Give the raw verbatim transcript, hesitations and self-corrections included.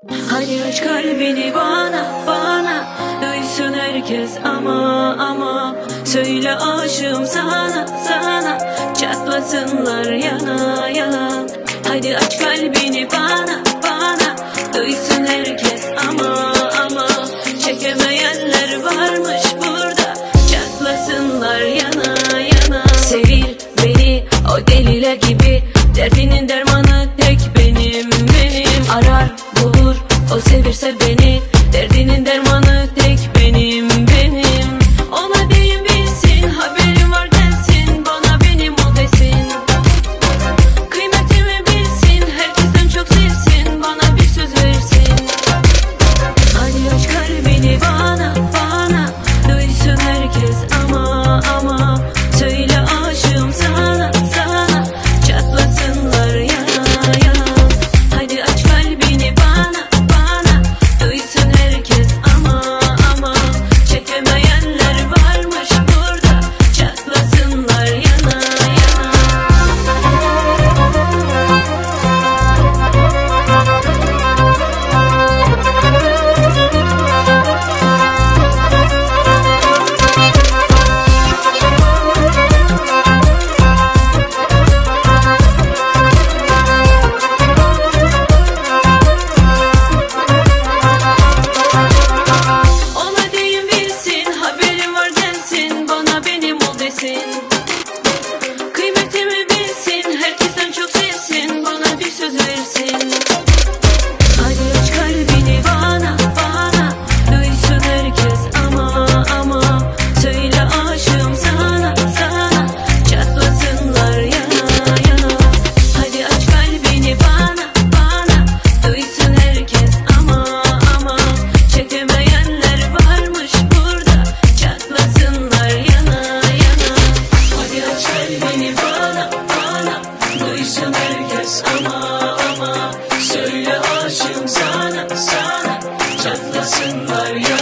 Hadi aç kalbini bana, bana, duysun herkes ama ama. Söyle aşığım sana, sana, çatlasınlar yana yana. Hadi aç kalbini bana, bana, duysun herkes ama ama. Çekemeyenler varmış burada, çatlasınlar yana yana. Sevir beni o deliler gibi, derdinin dermanı tek benim benim. Arar bulur o sevirse beni, derdinin dermanı tek benim benim. Ona deyim bilsin, haberim var gelsin, bana benim ol desin. Kıymetimi bilsin, herkesten çok sevsin, bana bir söz versin. Hadi aç kalbini bana, bana, duysun herkes ama ama. Söyle aşığım sana, sana, çatlasınlar yana yana. Hadi aç kalbini bana, bana, duysun herkes ama ama. Çekemeyenler varmış burada, çatlasınlar yana yana. Ona deyim bilsin, haberim var gelsin, bana benim ol desin. Kıymetimi bilsin, herkesten çok sevsin, bana bir söz versin. Hadi aç kalbini bana, bana, duysun herkes ama ama. Söyle aşığım sana, sana, çatlasınlar yana yana. Hadi aç kalbini bana, bana, duysun herkes ama ama. Çekemeyenler varmış burada, çatlasınlar yana yana. Hadi aç kalbini bana, bana, duysun herkes ama ama. Söyle aşığım sana, sana, çatlasınlar yana.